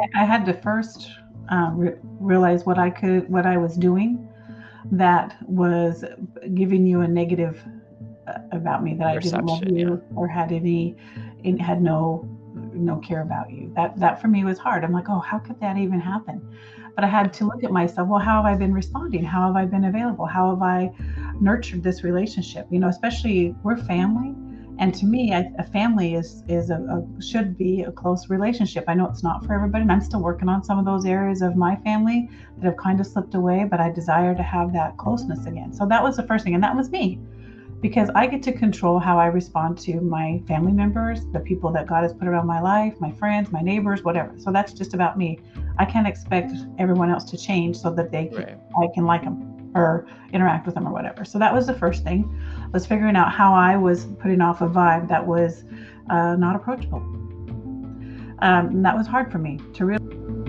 I had to first realize what I was doing that was giving you a negative about me, that I didn't love Perception, yeah. you or had no care about you. That for me was hard. I'm like, oh, how could that even happen? But I had to look at myself. Well, how have I been responding? How have I been available? How have I nurtured this relationship? Especially we're family, and to me, a family should be a close relationship. I know it's not for everybody, and I'm still working on some of those areas of my family that have kind of slipped away. But I desire to have that closeness again. So that was the first thing, and that was me, because I get to control how I respond to my family members, the people that God has put around my life, my friends, my neighbors, whatever. So that's just about me. I can't expect everyone else to change so that Right. I can like them or interact with them or whatever. So that was the first thing, was figuring out how I was putting off a vibe that was not approachable. And that was hard for me to realize.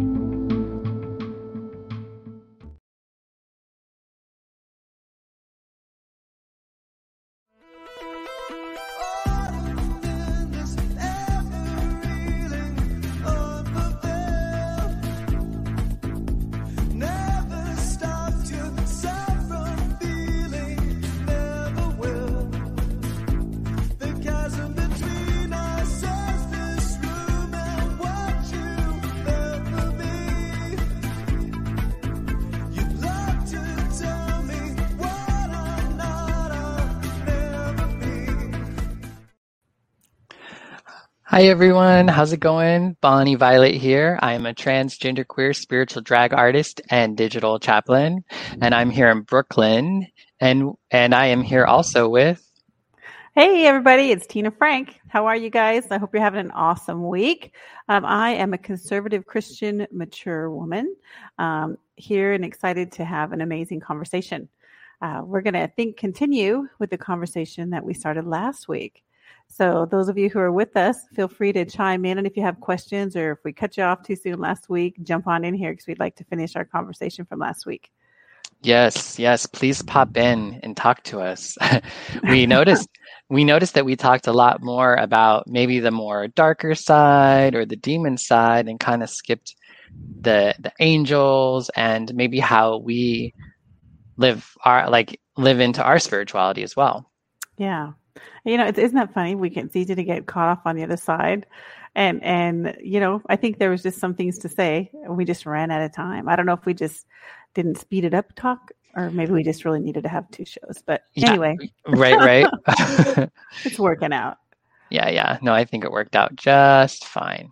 Hi everyone, how's it going? Bonnie Violet here. I'm a transgender queer spiritual drag artist and digital chaplain, and I'm here in Brooklyn, and I am here also with. Hey everybody, it's Tina Frank. How are you guys? I hope you're having an awesome week. I am a conservative Christian mature woman here and excited to have an amazing conversation. We're going to continue with the conversation that we started last week. So those of you who are with us, feel free to chime in. And if you have questions or if we cut you off too soon last week, jump on in here because we'd like to finish our conversation from last week. Yes, please pop in and talk to us. We noticed that we talked a lot more about maybe the more darker side or the demon side and kind of skipped the angels and maybe how we live into our spirituality as well. Yeah. Isn't that funny? It's easy to get caught off on the other side. And I think there was just some things to say. We just ran out of time. I don't know if we just didn't speed it up talk, or maybe we just really needed to have 2 shows. But anyway. Right. It's working out. Yeah. No, I think it worked out just fine.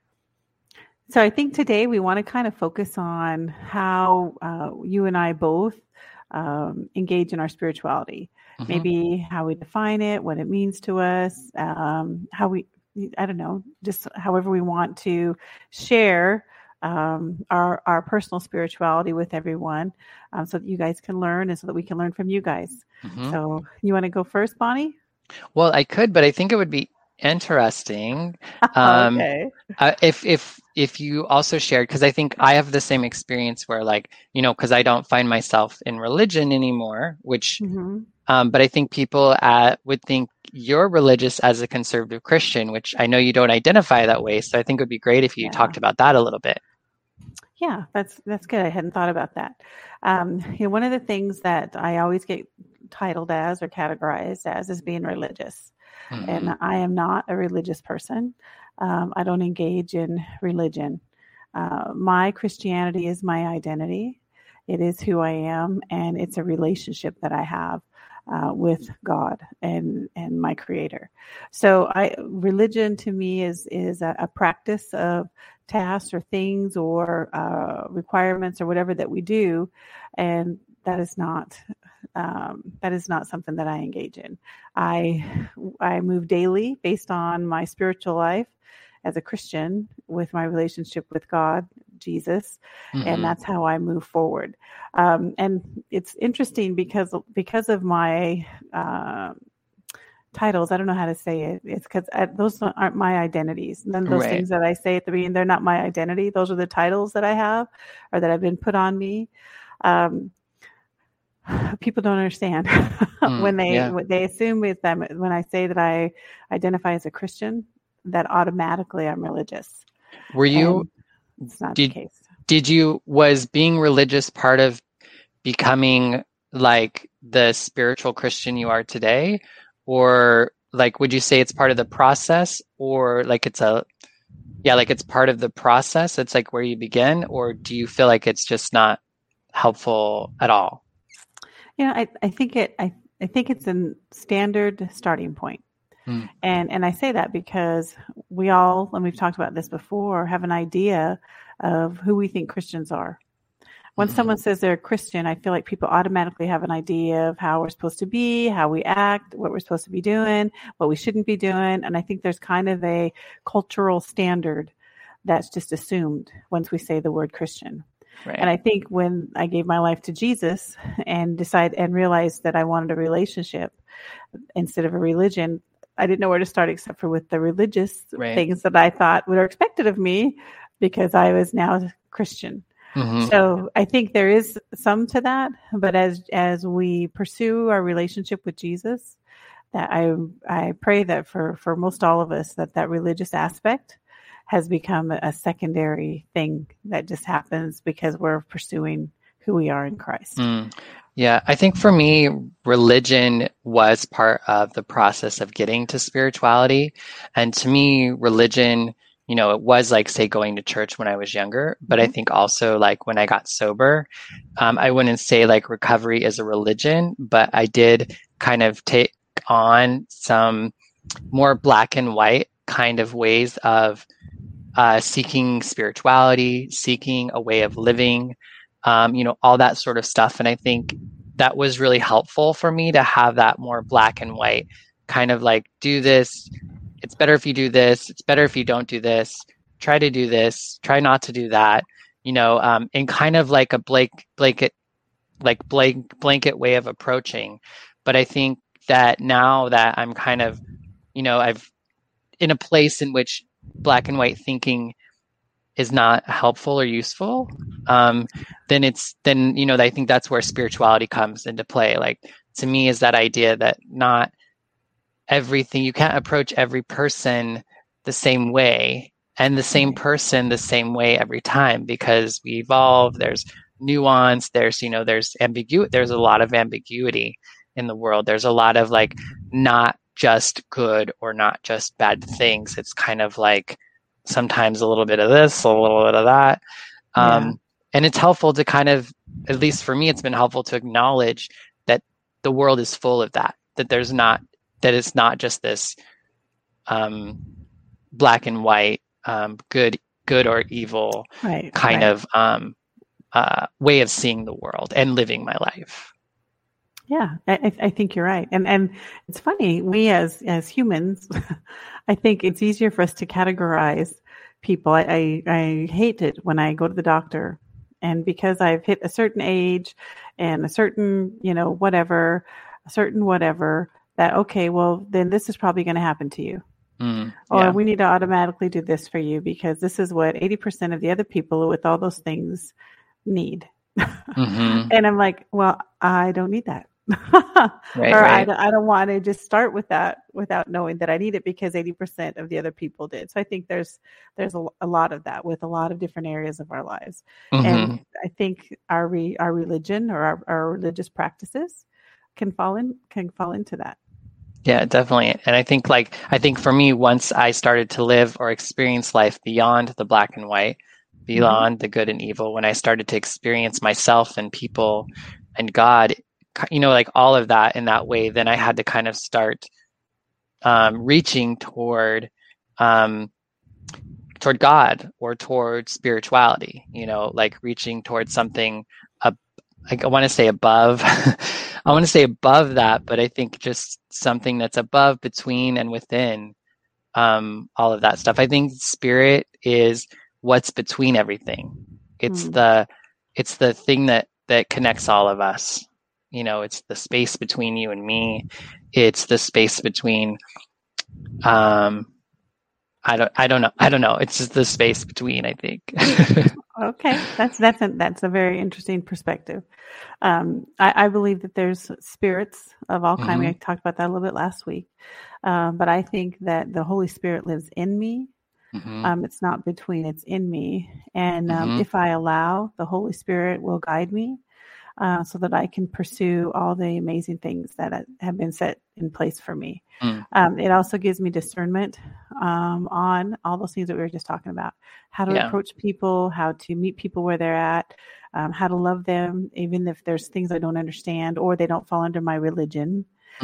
So I think today we want to kind of focus on how you and I both engage in our spirituality. Mm-hmm. Maybe how we define it, what it means to us, I don't know, just however we want to share our personal spirituality with everyone, so that you guys can learn and so that we can learn from you guys. Mm-hmm. So you want to go first, Bonnie? Well, I could, but I think it would be interesting okay. If you also shared, because I think I have the same experience where, because I don't find myself in religion anymore, which mm-hmm. But I think people would think you're religious as a conservative Christian, which I know you don't identify that way. So I think it would be great if you talked about that a little bit. Yeah, that's good. I hadn't thought about that. One of the things that I always get titled as or categorized as is being religious. Mm-hmm. And I am not a religious person. I don't engage in religion. My Christianity is my identity. It is who I am, and it's a relationship that I have with God and my Creator. So religion to me is a practice of tasks or things or requirements or whatever that we do, and that is not something that I engage in. I move daily based on my spiritual life as a Christian with my relationship with God, Jesus, mm-hmm. and that's how I move forward. And it's interesting because of my titles. I don't know how to say it. It's because those aren't my identities. None of those things that I say at the beginning, they're not my identity. Those are the titles that I have or that have been put on me. People don't understand when they assume with them when I say that I identify as a Christian, that automatically I'm religious. Were you It's not the case. Was being religious part of becoming like the spiritual Christian you are today? Or like, would you say it's part of the process, or like it's part of the process? It's like where you begin, or do you feel like it's just not helpful at all? I think it's a standard starting point. And I say that because we all, and we've talked about this before, have an idea of who we think Christians are. When someone says they're a Christian, I feel like people automatically have an idea of how we're supposed to be, how we act, what we're supposed to be doing, what we shouldn't be doing. And I think there's kind of a cultural standard that's just assumed once we say the word Christian. Right. And I think when I gave my life to Jesus and realized that I wanted a relationship instead of a religion, I didn't know where to start except for with the religious things that I thought were expected of me because I was now Christian. So I think there is some to that, but as we pursue our relationship with Jesus, that I pray that for most all of us that religious aspect has become a secondary thing that just happens because we're pursuing who we are in Christ. Yeah, I think for me, religion was part of the process of getting to spirituality. And to me, religion, it was like, say, going to church when I was younger. But I think also like when I got sober, I wouldn't say like recovery is a religion, but I did kind of take on some more black and white kind of ways of seeking spirituality, seeking a way of living, all that sort of stuff. And I think that was really helpful for me to have that more black and white kind of like, do this. It's better if you do this. It's better if you don't do this. Try to do this. Try not to do that. And kind of like a blanket way of approaching. But I think that now that I'm kind of, I've in a place in which black and white thinking is not helpful or useful, then I think that's where spirituality comes into play. Like, to me, is that idea that not everything, you can't approach every person the same way and the same person the same way every time, because we evolve. There's nuance. There's ambiguity. There's a lot of ambiguity in the world. There's a lot of like not just good or not just bad things. It's kind of like sometimes a little bit of this, a little bit of that. And it's helpful to kind of, at least for me, it's been helpful to acknowledge that the world is full of that it's not just this black and white, good or evil kind of way of seeing the world and living my life. Yeah, I think you're right. And it's funny, we as humans, I think it's easier for us to categorize people. I hate it when I go to the doctor, and because I've hit a certain age and a certain, whatever, that, okay, well, then this is probably going to happen to you. Or we need to automatically do this for you because this is what 80% of the other people with all those things need. And I'm like, well, I don't need that. I don't want to just start with that without knowing that I need it because 80% of the other people did. So I think there's a lot of that with a lot of different areas of our lives. And I think our religion or our religious practices can fall into that. Yeah, definitely. And I think for me, once I started to live or experience life beyond the black and white, beyond the good and evil, when I started to experience myself and people and God, like all of that in that way, then I had to kind of start reaching toward God or toward spirituality, like reaching towards something, I want to say above, I want to say above that, but I think just something that's above, between, and within all of that stuff. I think spirit is what's between everything. It's the thing that connects all of us. It's the space between you and me. It's the space between, I don't know. It's just the space between, I think. Okay. That's a very interesting perspective. I believe that there's spirits of all kinds. I talked about that a little bit last week. But I think that the Holy Spirit lives in me. It's not between, it's in me. And Mm-hmm. if I allow, the Holy Spirit will guide me so that I can pursue all the amazing things that have been set in place for me. It also gives me discernment on all those things that we were just talking about, how to approach people, how to meet people where they're at, how to love them, even if there's things I don't understand or they don't fall under my religion.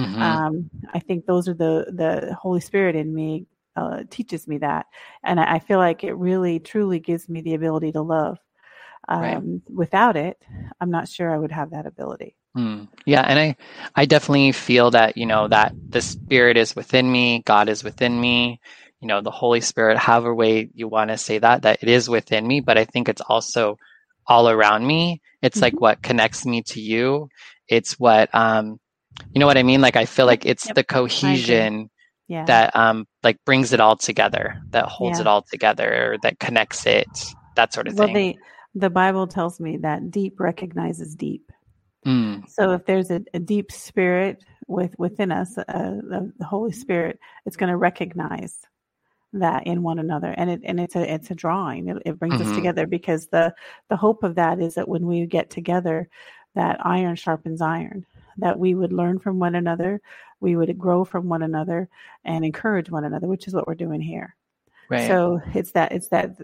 I think those are the Holy Spirit in me teaches me that. And I feel like it really, truly gives me the ability to love. Without it, I'm not sure I would have that ability. Yeah. And I definitely feel that, that the Spirit is within me, God is within me, the Holy Spirit, however way you want to say that it is within me, but I think it's also all around me. It's like what connects me to you. It's what, you know what I mean? Like, I feel like it's the cohesion that, like brings it all together, that holds it all together, or that connects it, that sort of thing. The Bible tells me that deep recognizes deep. So if there's a deep spirit within us, the Holy Spirit, it's going to recognize that in one another, and it's a drawing. It brings us together, because the hope of that is that when we get together, that iron sharpens iron, that we would learn from one another, we would grow from one another, and encourage one another, which is what we're doing here. Right. So it's that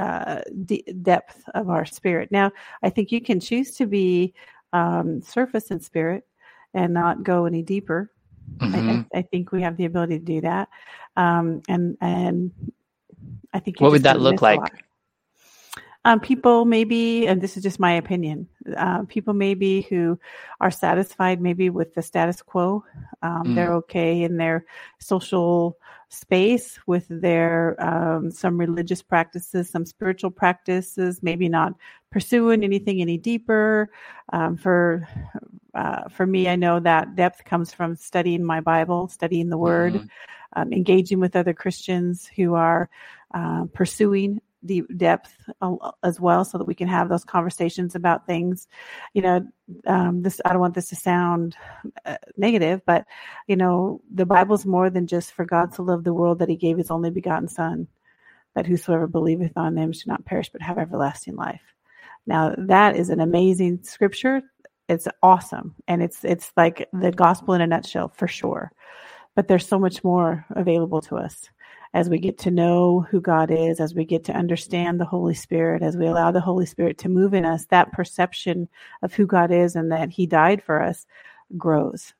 depth of our spirit. Now, I think you can choose to be surface in spirit and not go any deeper. I think we have the ability to do that. And I think what would that look like? People maybe, and this is just my opinion, people maybe who are satisfied maybe with the status quo. They're okay in their social space with their some religious practices, some spiritual practices, maybe not pursuing anything any deeper. For me, I know that depth comes from studying my Bible, studying the Word, engaging with other Christians who are pursuing deep depth as well, so that we can have those conversations about things. I don't want this to sound negative, but the Bible's more than just for God to love the world that he gave his only begotten Son, that whosoever believeth on him should not perish but have everlasting life. Now that is an amazing scripture. It's awesome, and it's like the gospel in a nutshell for sure. But there's so much more available to us as we get to know who God is, as we get to understand the Holy Spirit, as we allow the Holy Spirit to move in us. That perception of who God is and that he died for us grows.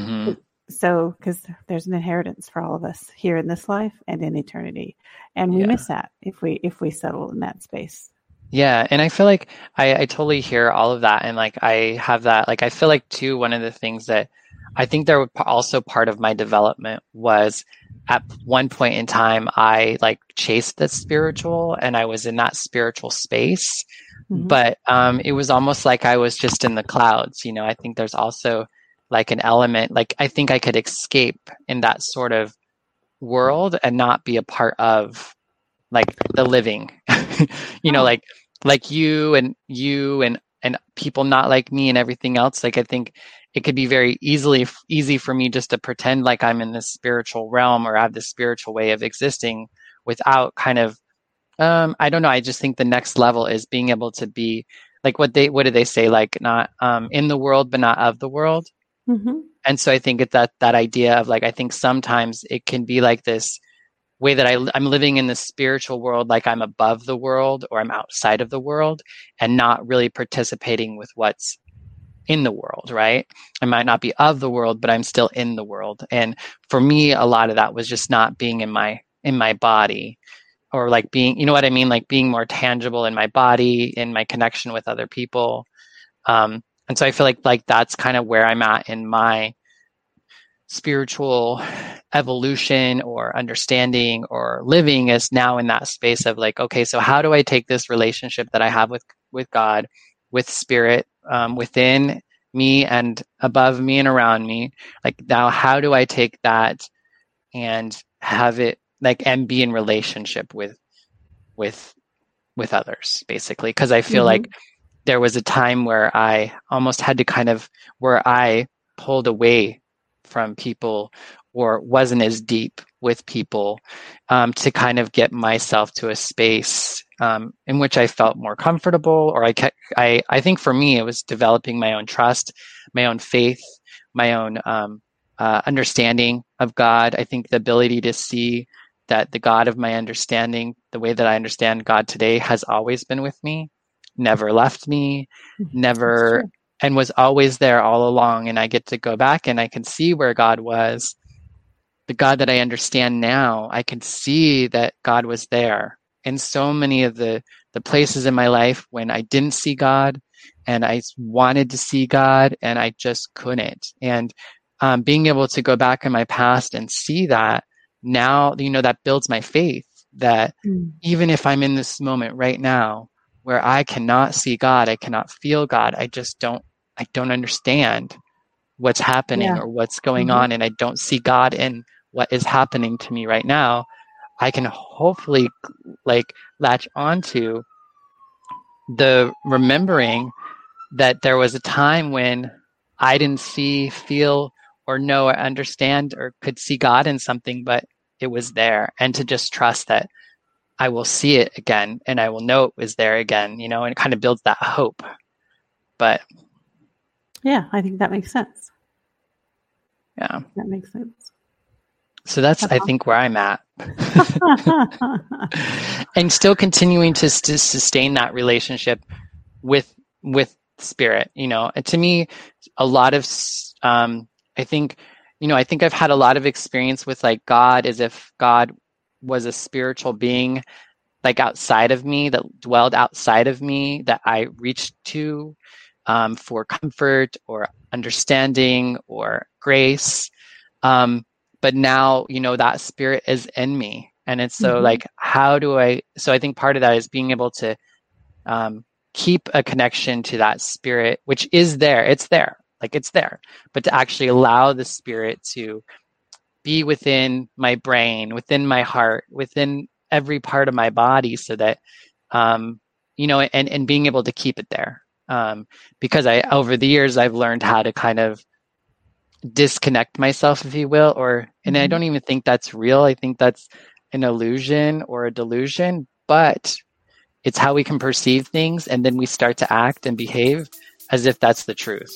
So, because there's an inheritance for all of us here in this life and in eternity, and we miss that if we settle in that space. Yeah, and I feel like I totally hear all of that, and like I have that. Like I feel like too, one of the things that I think there were also part of my development was, at one point in time, I like chased the spiritual, and I was in that spiritual space, but it was almost like I was just in the clouds. I think there's also like an element, like I think I could escape in that sort of world and not be a part of like the living, like you and people not like me and everything else. Like I think it could be very easy for me just to pretend like I'm in this spiritual realm or have this spiritual way of existing without kind of, I don't know. I just think the next level is being able to be like, what do they say? Like not in the world, but not of the world. And so I think it's that idea of like, I think sometimes it can be like this way that I'm living in the spiritual world, like I'm above the world or I'm outside of the world, and not really participating with what's in the world, right? I might not be of the world, but I'm still in the world. And for me, a lot of that was just not being in my body, or like being, you know what I mean? Like being more tangible in my body, in my connection with other people. And so I feel like that's kind of where I'm at in my spiritual evolution or understanding or living, is now in that space of like, okay, so how do I take this relationship that I have with God, with spirit, within me and above me and around me? Like now, how do I take that and have it like, and be in relationship with others, basically? Because I feel like there was a time where I almost had to where I pulled away from people, or wasn't as deep with people, to kind of get myself to a space in which I felt more comfortable, or I think for me, it was developing my own trust, my own faith, my own understanding of God. I think the ability to see that the God of my understanding, the way that I understand God today, has always been with me, never left me, never, and was always there all along. And I get to go back and I can see where God was. The God that I understand now, I can see that God was there in so many of the places in my life when I didn't see God and I wanted to see God and I just couldn't. And being able to go back in my past and see that now, that builds my faith that even if I'm in this moment right now where I cannot see God, I cannot feel God, I don't understand what's happening or what's going on, and I don't see God in what is happening to me right now, I can hopefully latch onto the remembering that there was a time when I didn't see, feel, or know, or understand, or could see God in something, but it was there. And to just trust that I will see it again and I will know it was there again, and it kind of builds that hope. But yeah, I think that makes sense. Yeah. That makes sense. So that's I think, where I'm at. And still continuing to sustain that relationship with spirit, and to me, a lot of, I think I've had a lot of experience with God as if God was a spiritual being, outside of me, that dwelled outside of me, that I reached to, for comfort or understanding or grace. But now, that spirit is in me. And it's so so I think part of that is being able to, keep a connection to that spirit, which is there. It's there. It's there. But to actually allow the spirit to be within my brain, within my heart, within every part of my body, so that, and being able to keep it there. Because over the years, I've learned how to kind of disconnect myself, if you will, and I don't even think that's real. I think that's an illusion or a delusion, but it's how we can perceive things, and then we start to act and behave as if that's the truth.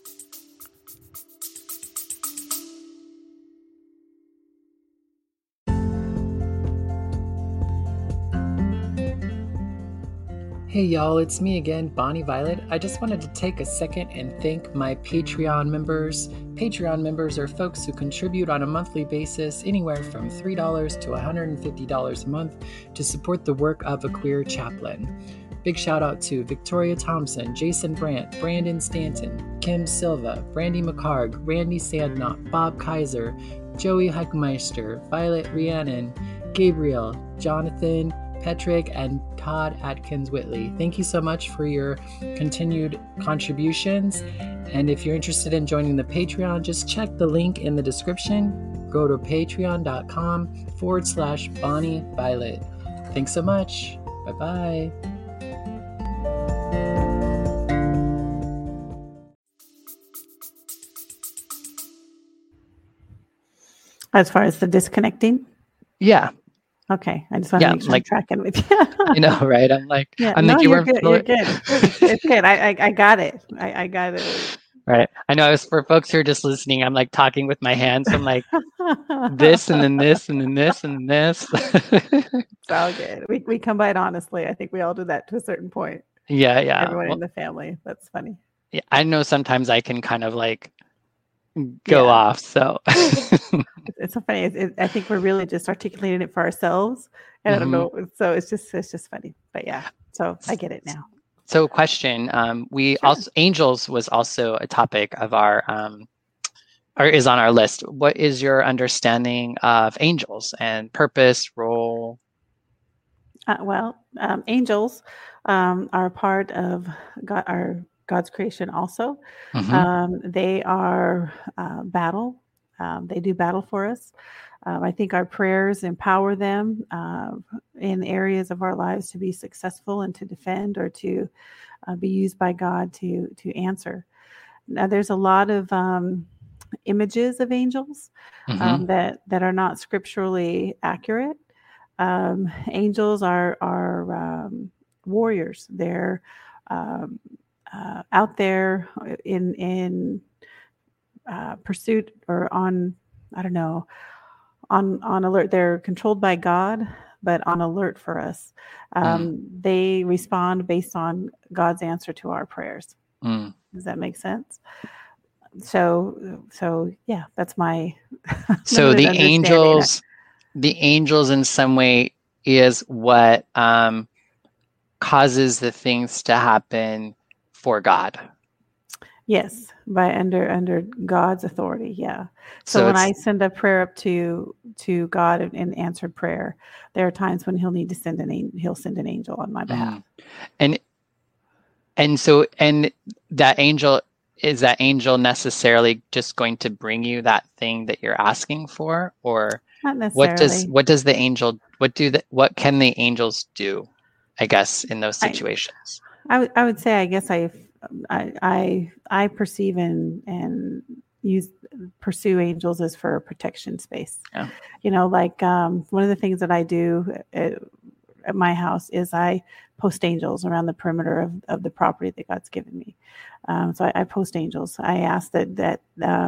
Hey y'all, it's me again, Bonnie Violet. I just wanted to take a second and thank my Patreon members. Patreon members are folks who contribute on a monthly basis anywhere from $3 to $150 a month to support the work of a queer chaplain. Big shout out to Victoria Thompson, Jason Brandt, Brandon Stanton, Kim Silva, Brandy McCarg, Randy Sandknott, Bob Kaiser, Joey Heckmeister, Violet Rhiannon, Gabriel, Jonathan, Petrick, and Todd Atkins Whitley. Thank you so much for your continued contributions. And if you're interested in joining the Patreon, just check the link in the description. Go to patreon.com/Bonnie Violet. Thanks so much. Bye-bye. As far as the disconnecting? Yeah. Okay, I just want to make sure I'm tracking with you. Right? I'm like, yeah. I'm like, you're good. You're good. It's good. I got it. I got it. Right. I know. As for folks who are just listening, I'm talking with my hands. I'm like this, and then this, and then this, and then this. It's all good. We come by it honestly. I think we all do that to a certain point. Yeah. Everyone in the family. That's funny. Yeah, I know sometimes I can kind of go off. So it's so funny. I think we're really just articulating it for ourselves, and I don't know. So it's just funny. But yeah, so I get it now. So question, also, angels was also a topic of our, or is on our list. What is your understanding of angels and purpose, role? Angels are a part of God's creation also. They are battle. They do battle for us. I think our prayers empower them in areas of our lives to be successful and to defend or to be used by God to answer. Now, there's a lot of images of angels that are not scripturally accurate. Angels are warriors. They're out there in pursuit or on, I don't know, on alert. They're controlled by God, but on alert for us. They respond based on God's answer to our prayers. Does that make sense? So yeah, that's my. So the angels in some way is what causes the things to happen for God. Yes, by under God's authority. Yeah. So when I send a prayer up to God in answered prayer, there are times when He'll need to send He'll send an angel on my behalf. And that angel, is that angel necessarily just going to bring you that thing that you're asking for, or not necessarily? What can the angels do, I guess, in those situations? I would say, I guess I perceive and pursue angels as for a protection space. Yeah. Like one of the things that I do at my house is I post angels around the perimeter of the property that God's given me. So I post angels. I ask that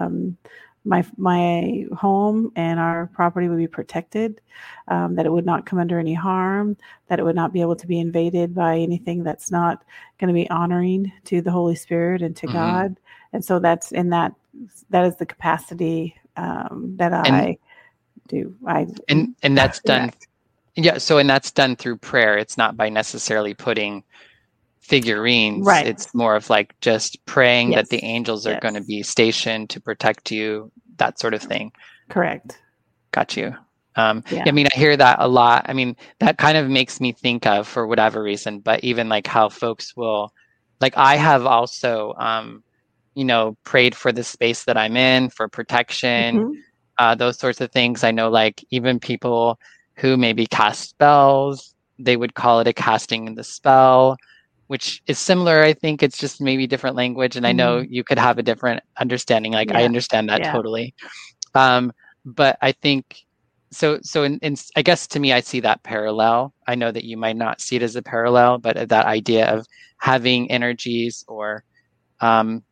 my home and our property would be protected, that it would not come under any harm, that it would not be able to be invaded by anything that's not going to be honoring to the Holy Spirit and to God. And so that is the capacity that I do. And that's done. Yeah. So, and that's done through prayer. It's not by necessarily putting figurines. Right. It's more of like just praying that the angels are going to be stationed to protect you, that sort of thing. Correct. Got you. I mean, I hear that a lot. I mean, that kind of makes me think of, for whatever reason, but even like how folks will, like I have also, prayed for the space that I'm in for protection, those sorts of things. I know like even people who maybe cast spells, they would call it a casting the spell, which is similar. I think it's just maybe different language. And I know you could have a different understanding. Like I understand that totally. But I think, so I guess to me, I see that parallel. I know that you might not see it as a parallel, but that idea of having energies or, and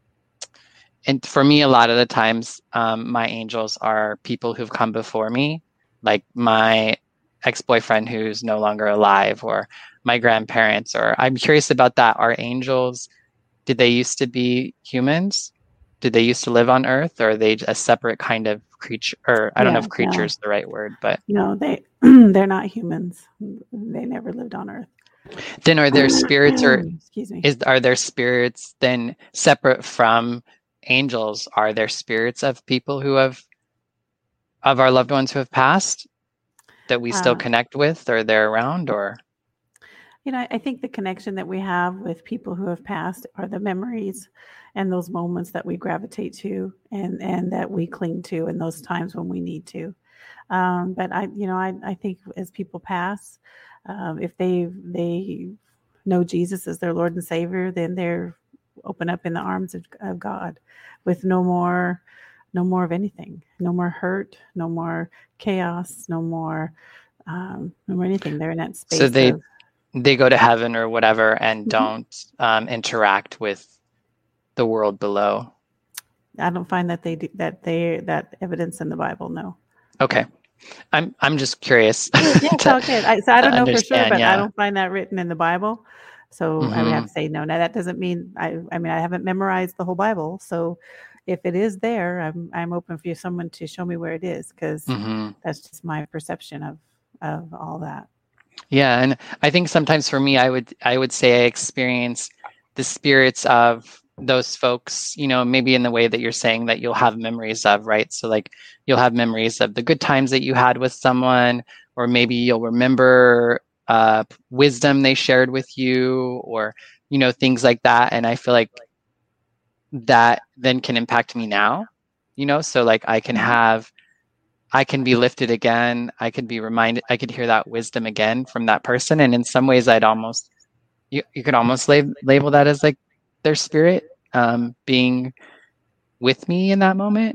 for me, a lot of the times, my angels are people who've come before me, like my ex-boyfriend who's no longer alive, or my grandparents, or I'm curious about that. Are angels, did they used to be humans? Did they used to live on Earth, or are they a separate kind of creature? Or I don't know if creature is the right word, but no, they're not humans. They never lived on Earth. Then are there spirits, or excuse me, are there spirits then separate from angels? Are there spirits of people of our loved ones who have passed that we still connect with, or they're around, or? I think the connection that we have with people who have passed are the memories and those moments that we gravitate to and that we cling to in those times when we need to. But I think as people pass, if they know Jesus as their Lord and Savior, then they're open up in the arms of God with no more of anything, no more hurt, no more chaos, no more anything. They're in that space. So they go to heaven or whatever and don't interact with the world below. I don't find that they do that evidence in the Bible. No. Okay. I'm just curious. It's all good. I don't know for sure, but I don't find that written in the Bible. So I would have to say no. Now that doesn't mean I haven't memorized the whole Bible. So if it is there, I'm open for someone to show me where it is, because that's just my perception of all that. Yeah, and I think sometimes for me, I would say I experience the spirits of those folks, maybe in the way that you're saying that you'll have memories of, right? So like you'll have memories of the good times that you had with someone, or maybe you'll remember wisdom they shared with you, or, things like that. And I feel like that then can impact me now, so like I can be lifted again. I could be reminded, I could hear that wisdom again from that person. And in some ways you could almost label that as like their spirit being with me in that moment.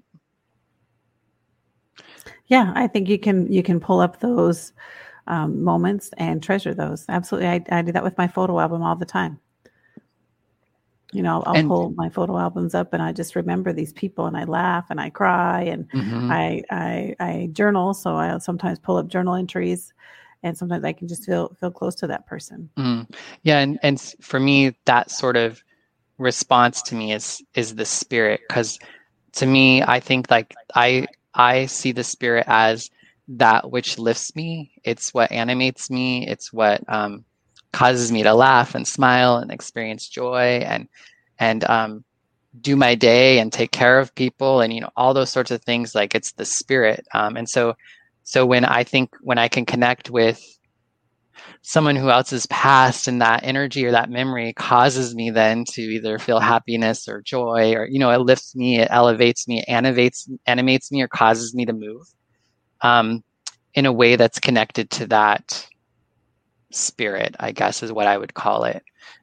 Yeah, I think you can pull up those moments and treasure those. Absolutely. I do that with my photo album all the time. You know, I'll pull my photo albums up and I just remember these people and I laugh and I cry and I journal. So I sometimes pull up journal entries and sometimes I can just feel close to that person. Yeah. And for me, that sort of response to me is the spirit. 'Cause to me, I think like I see the spirit as that which lifts me. It's what animates me. It's what causes me to laugh and smile and experience joy and do my day and take care of people and, you know, all those sorts of things. Like it's the spirit. And so when I can connect with someone who else is past, and that energy or that memory causes me then to either feel happiness or joy, or, you know, it lifts me, it elevates me, animates me, or causes me to move in a way that's connected to that spirit, I guess is what I would call it.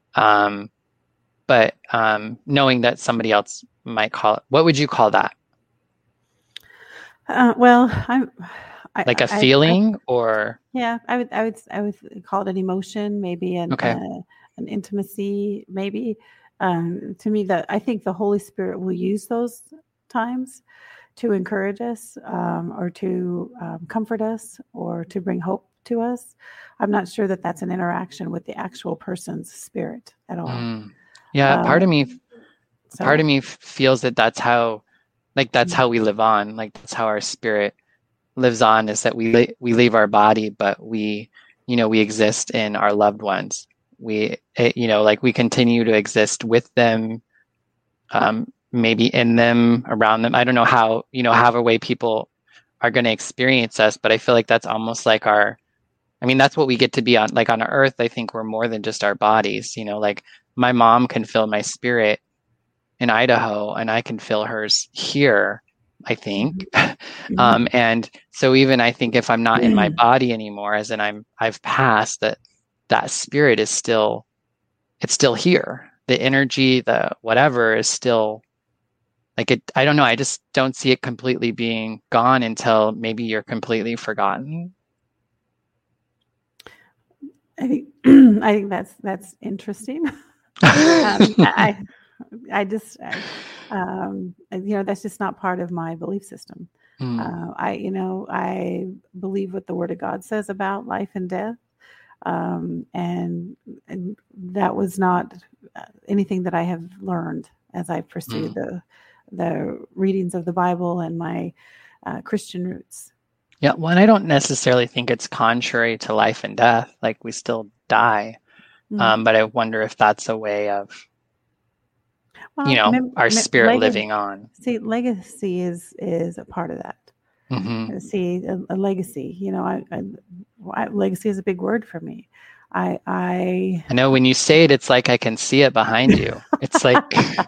But knowing that somebody else might call it, what would you call that? Well, like a feeling, or yeah, I would call it an emotion, maybe an intimacy, maybe. To me, that I think the Holy Spirit will use those times to encourage us, or to comfort us, or to bring hope to us. I'm not sure that that's an interaction with the actual person's spirit at all. Yeah, part of me feels that that's how we live on. Like that's how our spirit lives on, is that we leave our body, but we exist in our loved ones. We continue to exist with them, maybe in them, around them. I don't know how, however way people are going to experience us, but I feel like that's almost like that's what we get to be on. Like on earth, I think we're more than just our bodies. Like my mom can feel my spirit in Idaho, and I can feel hers here, I think. And so even I think if I'm not in my body anymore, as in I've passed, that spirit is still here. The energy, the whatever is still like it. I don't know. I just don't see it completely being gone until maybe you're completely forgotten. I think that's interesting. That's just not part of my belief system. I believe what the Word of God says about life and death. And that was not anything that I have learned as I pursued the readings of the Bible and my Christian roots. Yeah, well, and I don't necessarily think it's contrary to life and death. Like we still die. But I wonder if that's a way of, our spirit living on. See, legacy is a part of that. See, a legacy, legacy is a big word for me. I know when you say it, it's like I can see it behind you. It's like,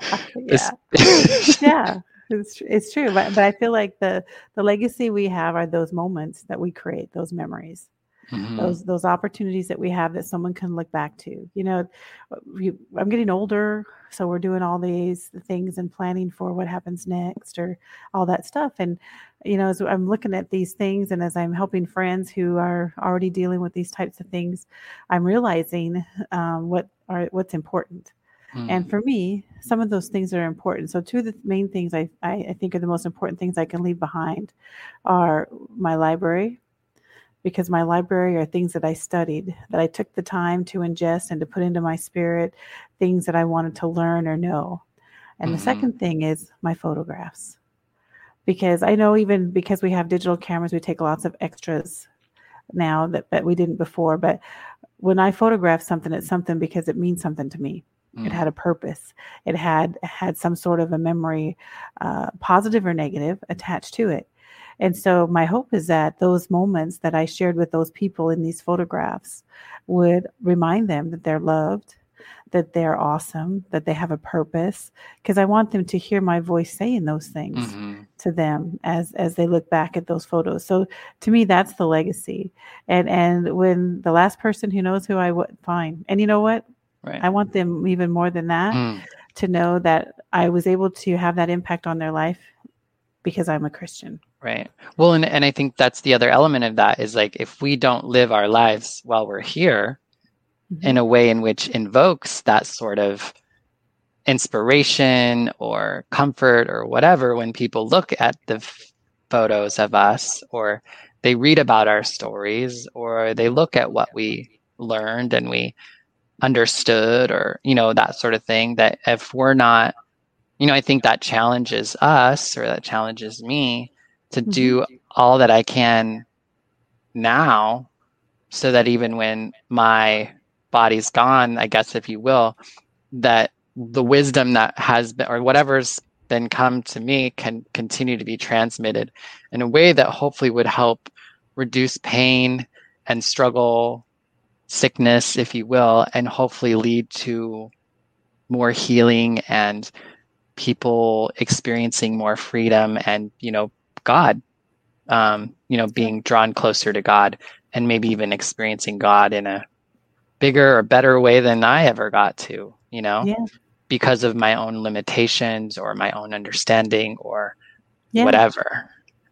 yeah, it's true. But I feel like the legacy we have are those moments that we create, those memories. Those opportunities that we have that someone can look back to. I'm getting older, so we're doing all these things and planning for what happens next or all that stuff. And, as I'm looking at these things and as I'm helping friends who are already dealing with these types of things, I'm realizing what's important. And for me, some of those things are important. So two of the main things I think are the most important things I can leave behind are my library, because my library are things that I studied, that I took the time to ingest and to put into my spirit, things that I wanted to learn or know. And the second thing is my photographs, because I know even because we have digital cameras, we take lots of extras now that we didn't before. But when I photograph something, it's something because it means something to me. It had a purpose. It had some sort of a memory, positive or negative, attached to it. And so my hope is that those moments that I shared with those people in these photographs would remind them that they're loved, that they're awesome, that they have a purpose, because I want them to hear my voice saying those things to them as they look back at those photos. So to me, that's the legacy. And when the last person who knows who I would, fine. And you know what? Right. I want them even more than that to know that I was able to have that impact on their life because I'm a Christian. Right. Well, and I think that's the other element of that is like, if we don't live our lives while we're here in a way in which invokes that sort of inspiration or comfort or whatever, when people look at the photos of us, or they read about our stories, or they look at what we learned and we understood, or, that sort of thing, that if we're not, I think that challenges us, or that challenges me to do all that I can now, so that even when my body's gone, I guess, if you will, that the wisdom that has been, or whatever's been come to me, can continue to be transmitted in a way that hopefully would help reduce pain and struggle, sickness, if you will, and hopefully lead to more healing and people experiencing more freedom and, God, being drawn closer to God, and maybe even experiencing God in a bigger or better way than I ever got to, because of my own limitations or my own understanding or whatever.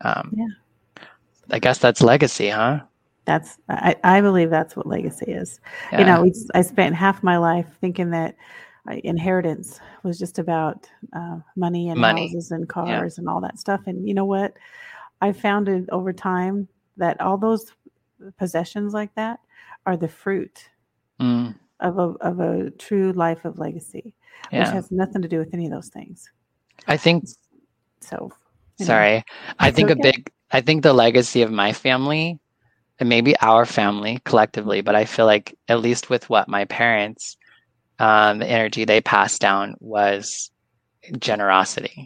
I guess that's legacy, huh? I believe that's what legacy is. Yeah. I spent half my life thinking that inheritance was just about money and houses and cars and all that stuff. And you know what? I found it over time that all those possessions like that are the fruit of a true life of legacy, which has nothing to do with any of those things. I think so. Sorry. I think I think the legacy of my family, and maybe our family collectively, but I feel like, at least with what my parents, the energy they passed down was generosity.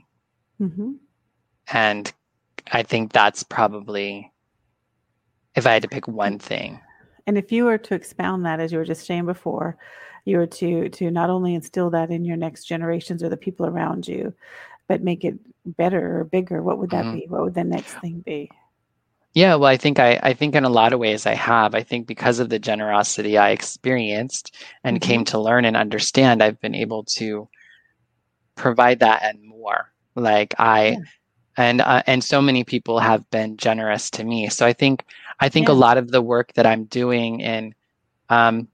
And I think that's probably, if I had to pick one thing. And if you were to expound that, as you were just saying before, you were to not only instill that in your next generations or the people around you, but make it better or bigger, what would that be? What would the next thing be? Yeah, well, I think in a lot of ways I have. I think because of the generosity I experienced and came to learn and understand, I've been able to provide that and more. Like and so many people have been generous to me. So I think a lot of the work that I'm doing in, I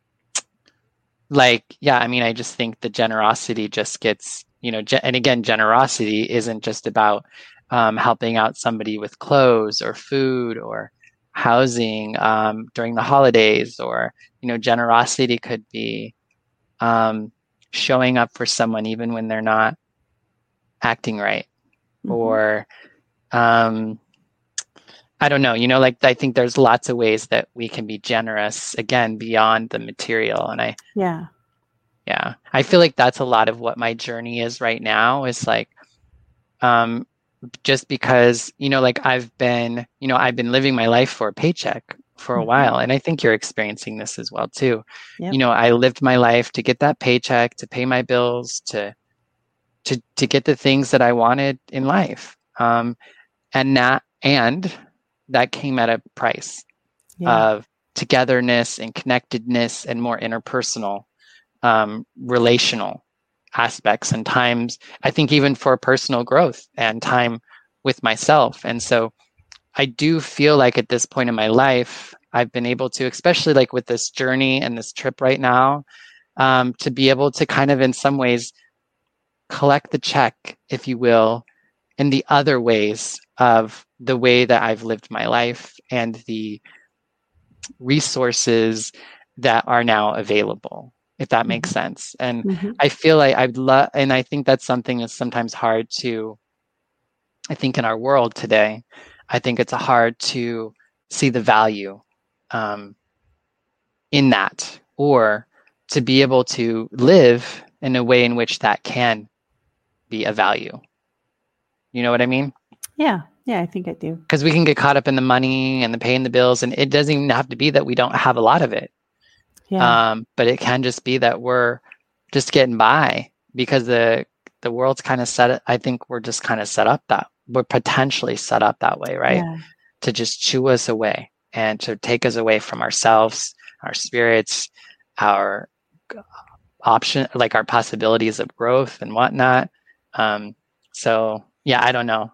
just think the generosity just gets, and again, generosity isn't just about helping out somebody with clothes or food or housing during the holidays, or, generosity could be showing up for someone even when they're not acting right. Or I don't know, I think there's lots of ways that we can be generous, again, beyond the material. And I feel like that's a lot of what my journey is right now, is like, just because, I've been living my life for a paycheck for a while. And I think you're experiencing this as well too. I lived my life to get that paycheck, to pay my bills, to get the things that I wanted in life. And that came at a price of togetherness and connectedness and more interpersonal, relational aspects, and times, I think, even for personal growth and time with myself. And so I do feel like at this point in my life, I've been able to, especially like with this journey and this trip right now, to be able to kind of in some ways collect the check, if you will, in the other ways of the way that I've lived my life and the resources that are now available, if that makes sense. And I feel like and I think that's something that's sometimes hard to, I think in our world today, I think it's hard to see the value in that, or to be able to live in a way in which that can be a value. You know what I mean? Yeah, I think I do. Because we can get caught up in the money and the paying the bills, and it doesn't even have to be that we don't have a lot of it. But it can just be that we're just getting by because the world's kind of set. I think we're just kind of set up that we're potentially set up that way, right? To just chew us away and to take us away from ourselves, our spirits, our option, like our possibilities of growth and whatnot. So yeah, I don't know.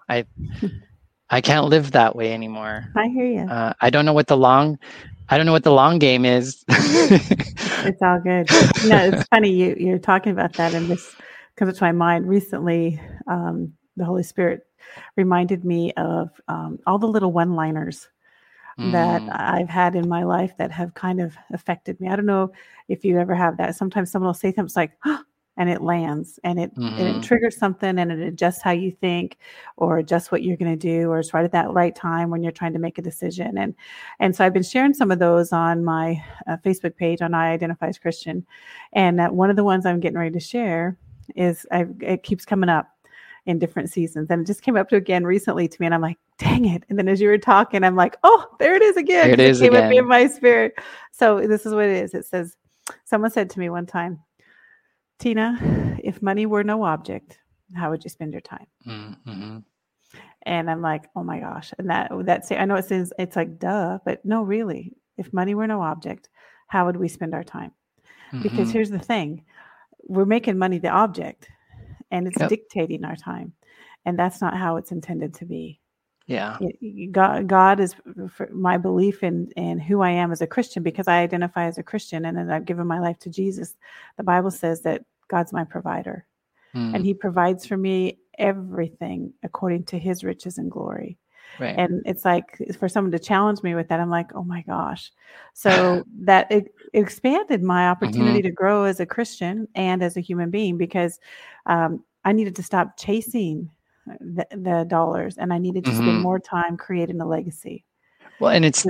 I can't live that way anymore. I hear you. I don't know what the long game is. It's all good. It's funny you're talking about that, and this comes to my mind recently. The Holy Spirit reminded me of all the little one-liners that I've had in my life that have kind of affected me. I don't know if you ever have that. Sometimes someone will say something like, oh, and it lands, and it triggers something, and it adjusts how you think, or adjusts what you're going to do, or it's right at that right time when you're trying to make a decision. And so I've been sharing some of those on my Facebook page on I Identify as Christian. And one of the ones I'm getting ready to share is it keeps coming up in different seasons. And it just came up again recently to me, and I'm like, dang it. And then as you were talking, I'm like, oh, there it is again. There it is came again. Up in my spirit. So this is what it is. It says, someone said to me one time, Tina, if money were no object, how would you spend your time? Mm-hmm. And I'm like, oh my gosh. And that's, I know it says, it's like, duh, but no, really, if money were no object, how would we spend our time? Because here's the thing, we're making money the object, and it's dictating our time. And that's not how it's intended to be. Yeah. God is my belief in who I am as a Christian, because I identify as a Christian, and then I've given my life to Jesus. The Bible says that God's my provider, and he provides for me everything according to his riches and glory. Right. And it's like, for someone to challenge me with that, I'm like, oh my gosh. So that it expanded my opportunity to grow as a Christian and as a human being, because I needed to stop chasing the dollars, and I needed to spend more time creating a legacy. Well, and it's the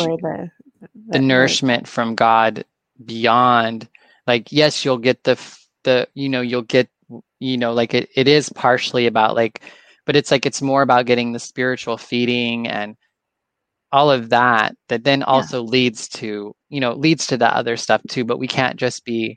nourishment from God beyond, like, yes, you'll get you'll get, like it is partially about, like, but it's like, it's more about getting the spiritual feeding and all of that then also leads to the other stuff too. But we can't just be,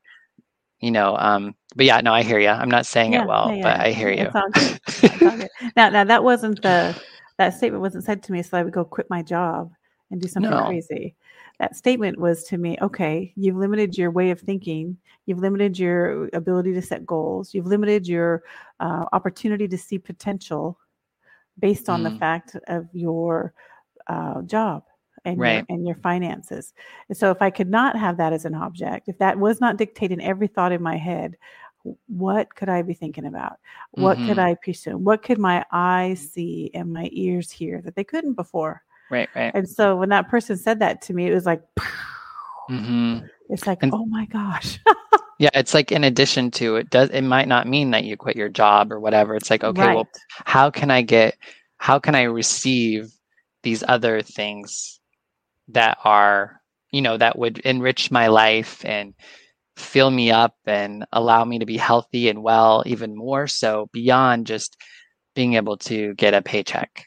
but yeah, no, I hear you. I'm not saying it well, but I hear you. It's all good. It's all good. Now that wasn't that statement wasn't said to me so I would go quit my job and do something crazy. That statement was to me, okay, you've limited your way of thinking. You've limited your ability to set goals. You've limited your opportunity to see potential based on the fact of your job and your finances. And so if I could not have that as an object, if that was not dictating every thought in my head, what could I be thinking about? What could I presume? What could my eyes see and my ears hear that they couldn't before? Right. And so when that person said that to me, it was like, it's like, oh my gosh. Yeah, it's like, in addition to it might not mean that you quit your job or whatever. It's like, okay, well, how can I receive these other things that are, that would enrich my life and fill me up and allow me to be healthy and well, even more so beyond just being able to get a paycheck.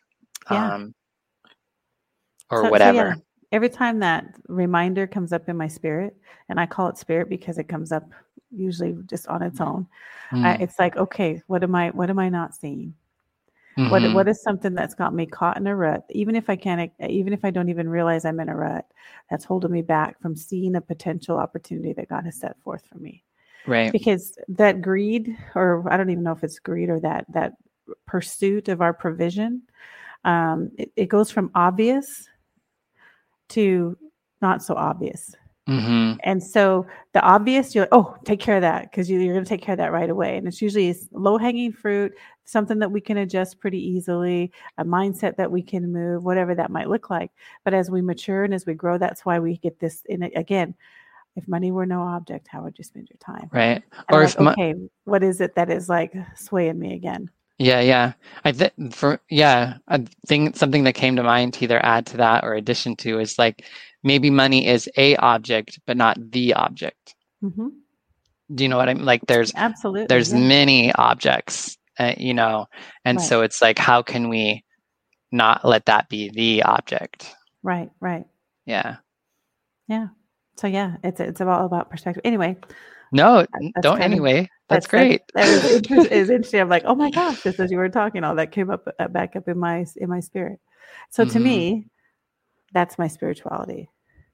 Or whatever. So every time that reminder comes up in my spirit, and I call it spirit because it comes up usually just on its own, it's like, okay, what am I not seeing? What is something that's got me caught in a rut? Even if I don't even realize I'm in a rut, that's holding me back from seeing a potential opportunity that God has set forth for me. Right. Because that greed, or I don't even know if it's greed, or that pursuit of our provision, it goes from obvious to not so obvious. And so the obvious, you're like, oh, take care of that, because you're going to take care of that right away. And it's usually low-hanging fruit, something that we can adjust pretty easily, a mindset that we can move, whatever that might look like. But as we mature and as we grow, that's why we get this in it again. If money were no object, how would you spend your time? Right. And or what is it that is like swaying me again? Yeah. I think something that came to mind to either add to that or addition to is like, maybe money is a object, but not the object. Do you know what I mean? Like there's many objects, and so it's like, how can we not let that be the object? Right. Yeah. So it's all about perspective. Anyway. No, don't anyway. That's great. That is interesting. I'm like, oh my gosh, just as you were talking, all that came up back up in my spirit. So to me, that's my spirituality.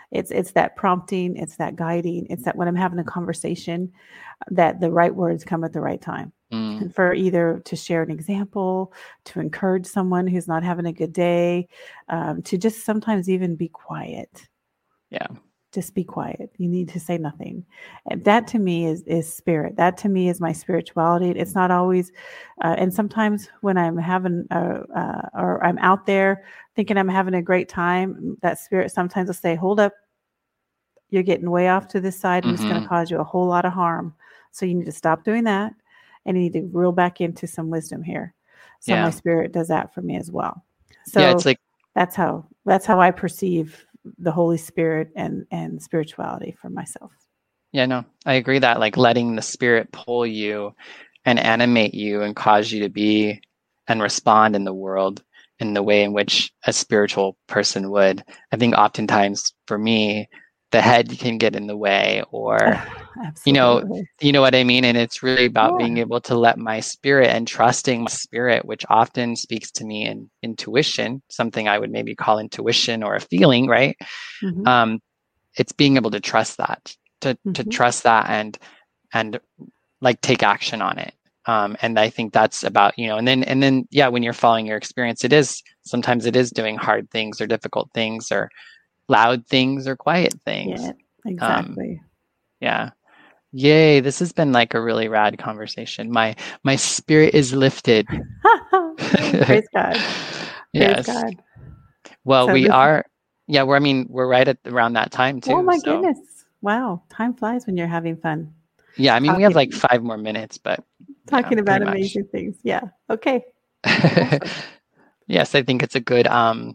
It's that prompting, it's that guiding, it's that when I'm having a conversation, that the right words come at the right time. And for either to share an example, to encourage someone who's not having a good day, to just sometimes even be quiet. Yeah. Just be quiet. You need to say nothing. And that to me is spirit. That to me is my spirituality. It's not always, and sometimes when I'm having, or I'm out there thinking I'm having a great time, that spirit sometimes will say, hold up, you're getting way off to this side and it's going to cause you a whole lot of harm. So you need to stop doing that and you need to reel back into some wisdom here. So my spirit does that for me as well. So it's like, that's how I perceive the Holy Spirit and spirituality for myself. Yeah, no, I agree that like letting the spirit pull you and animate you and cause you to be and respond in the world in the way in which a spiritual person would. I think oftentimes for me, the head can get in the way or, you know what I mean? And it's really about being able to let my spirit and trusting my spirit, which often speaks to me in intuition, something I would maybe call intuition or a feeling, right? It's being able to trust that, to trust that and like take action on it. And I think that's about, and then, when you're following your experience, sometimes it is doing hard things or difficult things or loud things or quiet things. Yeah, exactly. Yay. This has been like a really rad conversation. My spirit is lifted. Praise God. Yes. Praise God. Well, we're right at around that time too. Oh my goodness. Wow. Time flies when you're having fun. Yeah. I mean, we have like 5 more minutes, but talking about amazing things. Yeah. Okay. Awesome. Yes. I think it's a good,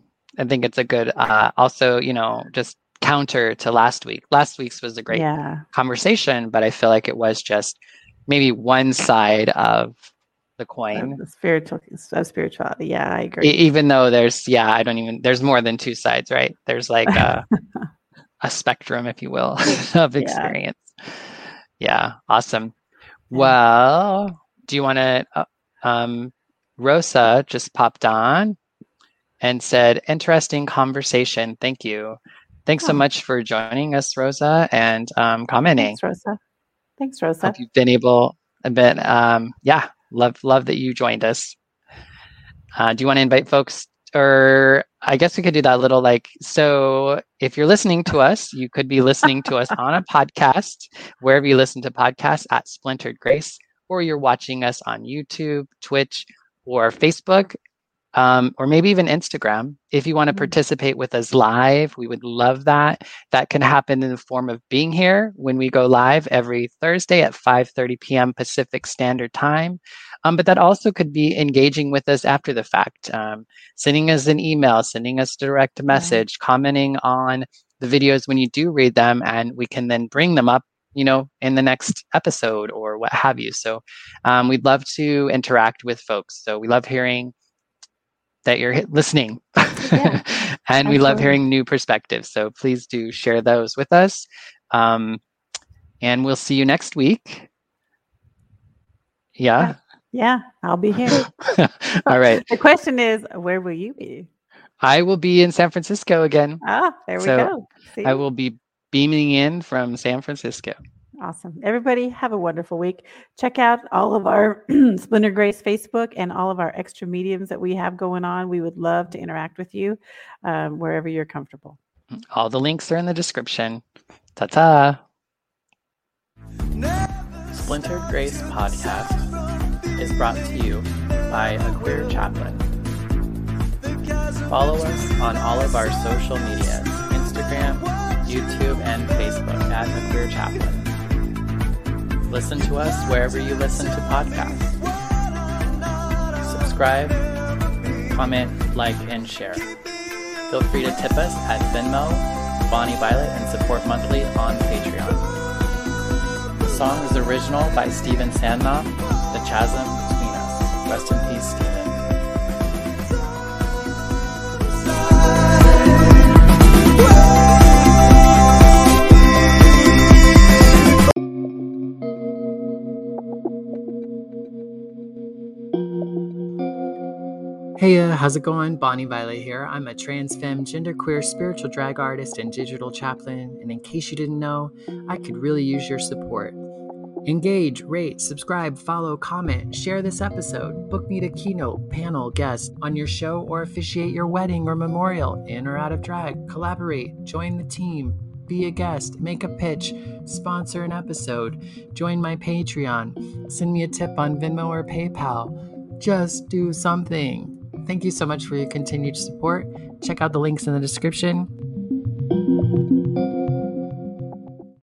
also, just counter to last week. Last week's was a great conversation, but I feel like it was just maybe one side of the coin. The spirituality. Yeah, I agree. Even though there's more than 2 sides, right? There's like a spectrum, if you will, of experience. Yeah. Awesome. Well, do you want to, Rosa just popped on and said, interesting conversation. Thank you. Thanks so much for joining us, Rosa, and commenting. Thanks, Rosa. Hope you've been able a bit. Love that you joined us. Do you want to invite folks? Or I guess we could do that little so if you're listening to us, you could be listening to us on a podcast, wherever you listen to podcasts at Splintered Grace, or you're watching us on YouTube, Twitch, or Facebook. Or maybe even Instagram. If you want to participate with us live, we would love that. That can happen in the form of being here when we go live every Thursday at 5:30 p.m. Pacific Standard Time. But that also could be engaging with us after the fact, sending us an email, sending us a direct message, commenting on the videos when you do read them, and we can then bring them up, in the next episode or what have you. So we'd love to interact with folks. So we love hearing that you're listening and we love hearing new perspectives. So please do share those with us. And we'll see you next week. Yeah, I'll be here. All right. The question is, where will you be? I will be in San Francisco again. There we go. See? I will be beaming in from San Francisco. Awesome. Everybody have a wonderful week. Check out all of our Splintered Grace Facebook and all of our extra mediums that we have going on. We would love to interact with you wherever you're comfortable. All the links are in the description. Ta-ta. Splintered Grace Podcast is brought to you by a queer chaplain. Follow us on all of our social medias, Instagram, YouTube, and Facebook at a queer chaplain. Listen to us wherever you listen to podcasts. Subscribe, comment, like, and share. Feel free to tip us at Venmo, Bonnie Violet, and support monthly on Patreon. The song is original by Stephen Sandnoff, The Chasm Between Us. Rest in peace, Stephen. Hey Hiya, how's it going? Bonnie Violet here. I'm a trans femme, genderqueer, spiritual drag artist, and digital chaplain. And in case you didn't know, I could really use your support. Engage, rate, subscribe, follow, comment, share this episode, book me to keynote, panel, guest on your show, or officiate your wedding or memorial, in or out of drag, collaborate, join the team, be a guest, make a pitch, sponsor an episode, join my Patreon, send me a tip on Venmo or PayPal. Just do something. Thank you so much for your continued support. Check out the links in the description.